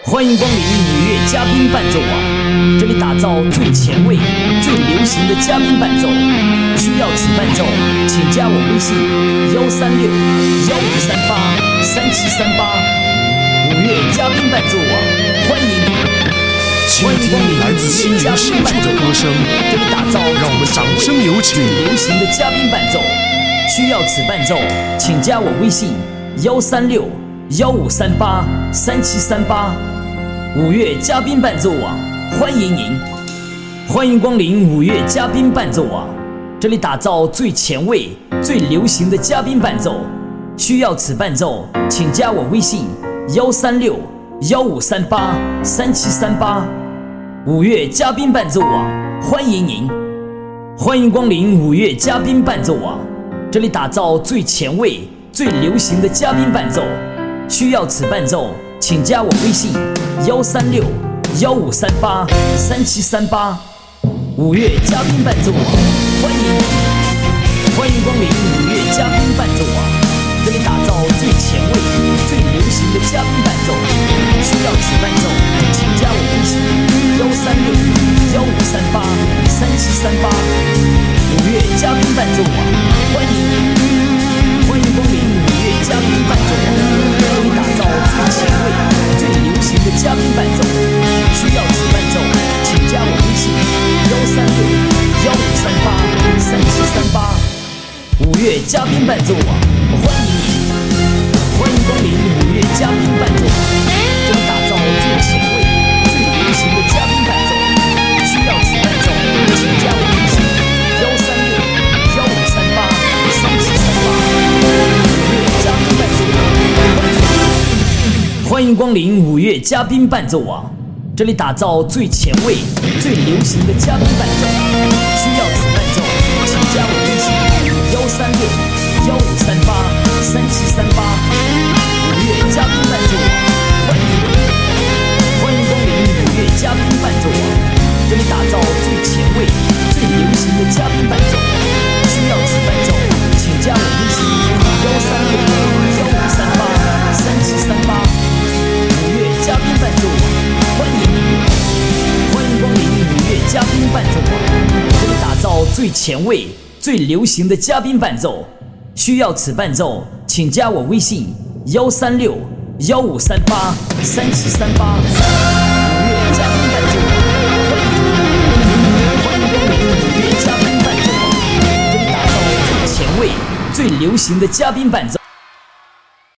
欢迎光临五月嘉宾伴奏网，这里打造最前卫、最流行的嘉宾伴奏。需要此伴奏，请加我微信136-1538-3738。五月嘉宾伴奏网，欢迎你！ 倾听来自心灵深处的歌声， 这里打造让我们掌声有请最流行的嘉宾伴奏。需要此伴奏，请加我微信136-1538-3738。五月嘉宾伴奏网，欢迎您！欢迎光临五月嘉宾伴奏网，这里打造最前卫、最流行的嘉宾伴奏。需要此伴奏，请加我微信136-1538-3738。五月嘉宾伴奏网，欢迎您！欢迎光临五月嘉宾伴奏网，这里打造最前卫、最流行的嘉宾伴奏。需要此伴奏，请加我微信136-1538-3738。五月嘉宾伴奏网，欢迎你！欢迎光临五月嘉宾伴奏网，这里打造最前卫、最流行的嘉宾伴奏。需要此伴奏，请加我微信136-1538-3738。五月嘉宾伴奏网，欢迎你！欢迎光临五月嘉宾伴奏网，这里打造最前卫、最流行的嘉宾伴奏。需要此伴奏，请加我微信136-1538-3738。五月嘉宾伴奏网，欢迎你！欢迎光临五月嘉宾伴奏网，这里打造最前卫、最流行的嘉宾伴奏。需要此伴奏，请加我微信136-1538-3738。欢迎光临五月嘉宾伴奏网，这里打造最前卫、最流行的嘉宾伴奏。需要此伴奏，请加我微信136-1538-3738。五月嘉宾伴奏网，欢迎你！欢迎光临五月嘉宾伴奏网，这里打造最前卫、最流行的嘉宾伴奏。需要此伴奏，请加我微信136-1538-3738。五月嘉宾伴奏网，欢迎你！欢迎光临五月嘉宾伴奏网，这里打造最前卫、最流行的嘉宾伴奏。需要此伴奏，请加我微信136-1538-3738。五月嘉宾伴奏网，欢迎你！欢迎光临五月嘉宾伴奏网，这里打造最前卫、最流行的嘉宾伴奏。